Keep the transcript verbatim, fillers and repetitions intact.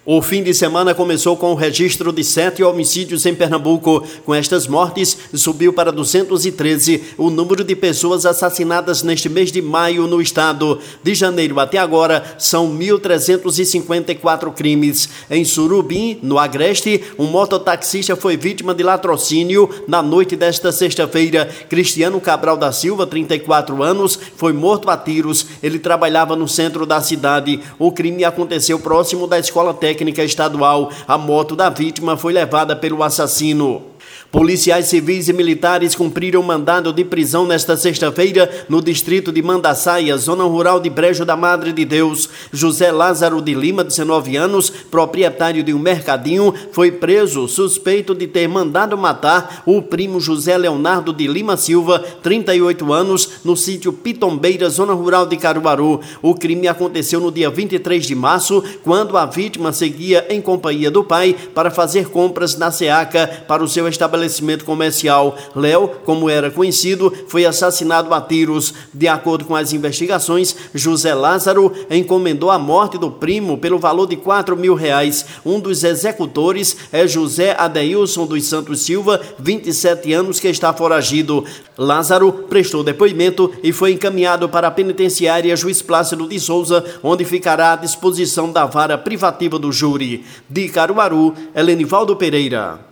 O fim de semana começou com o registro de sete homicídios em Pernambuco. Com estas mortes, subiu para duzentos e treze o número de pessoas assassinadas neste mês de maio no estado. De janeiro até agora, são mil trezentos e cinquenta e quatro crimes. Em Surubim, no Agreste, um mototaxista foi vítima de latrocínio na noite desta sexta-feira. Cristiano Cabral da Silva, trinta e quatro anos, foi morto a tiros. Ele trabalhava no centro da cidade. O crime aconteceu próximo da escola técnica Técnica Estadual. A moto da vítima foi levada pelo assassino. Policiais civis e militares cumpriram mandado de prisão nesta sexta-feira no distrito de Mandaçaia, zona rural de Brejo da Madre de Deus. José Lázaro de Lima, dezenove anos, proprietário de um mercadinho, foi preso suspeito de ter mandado matar o primo José Leonardo de Lima Silva, trinta e oito anos, no sítio Pitombeira, zona rural de Caruaru. O crime aconteceu no dia vinte e três de março, quando a vítima seguia em companhia do pai para fazer compras na SEACA para o seu estabelecimento estabelecimento comercial. Léo, como era conhecido, foi assassinado a tiros. De acordo com as investigações, José Lázaro encomendou a morte do primo pelo valor de quatro mil reais. Um dos executores é José Adeilson dos Santos Silva, vinte e sete anos, que está foragido. Lázaro prestou depoimento e foi encaminhado para a penitenciária Juiz Plácido de Souza, onde ficará à disposição da vara privativa do júri. De Caruaru, Helenivaldo Pereira.